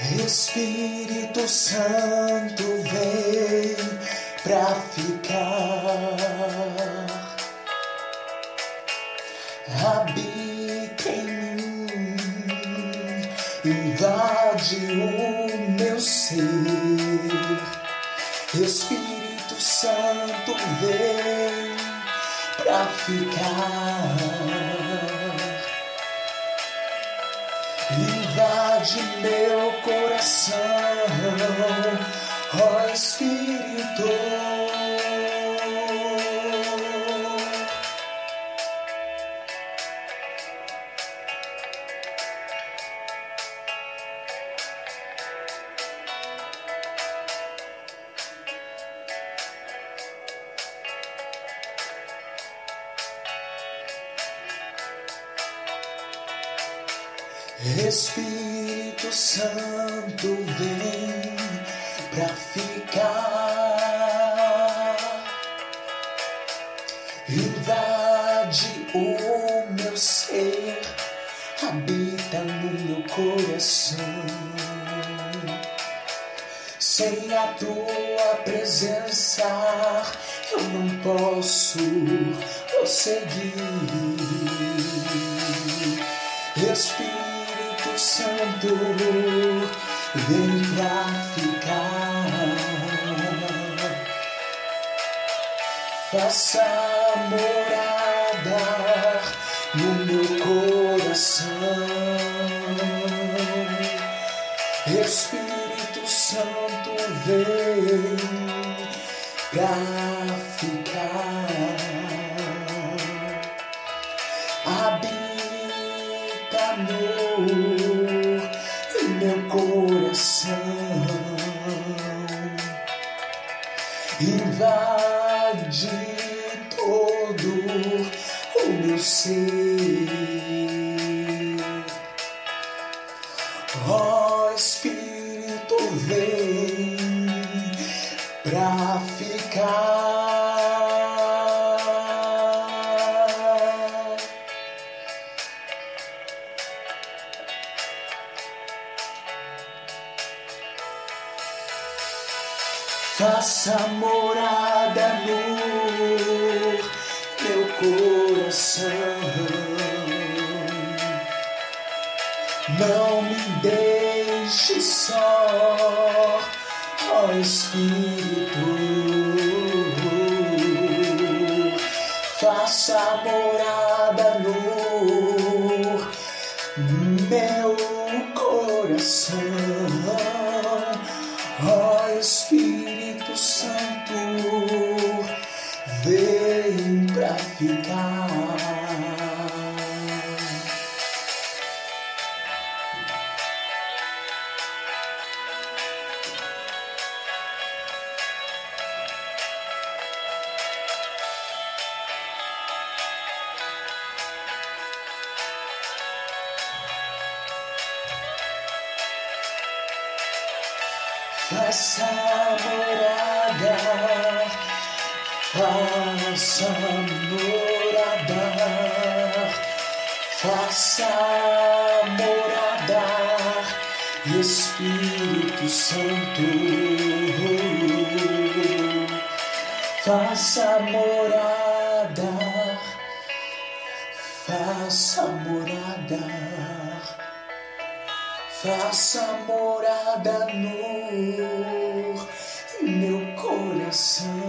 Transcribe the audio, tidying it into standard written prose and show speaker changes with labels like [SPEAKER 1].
[SPEAKER 1] Espírito Santo vem pra ficar, habita em mim, invade o meu ser. Espírito Santo vem pra ficar, invade meu coração, ó Espírito. Espírito Santo vem pra ficar, invade o meu ser, habita no meu coração. Sem a tua presença eu não posso prosseguir. Espírito Santo vem pra ficar, faça morada no meu coração. Espírito Santo vem pra ficar, habita no meu coração, invade todo o meu ser. Ó Espírito vem pra ficar, faça morada no meu coração. Não me deixe só, ó Espírito. Faça morada no meu coração, ó Espírito Santo vem pra ficar. Faça morada, faça morada, faça morada, Espírito Santo. Faça morada, faça morada, faça morada no meu coração.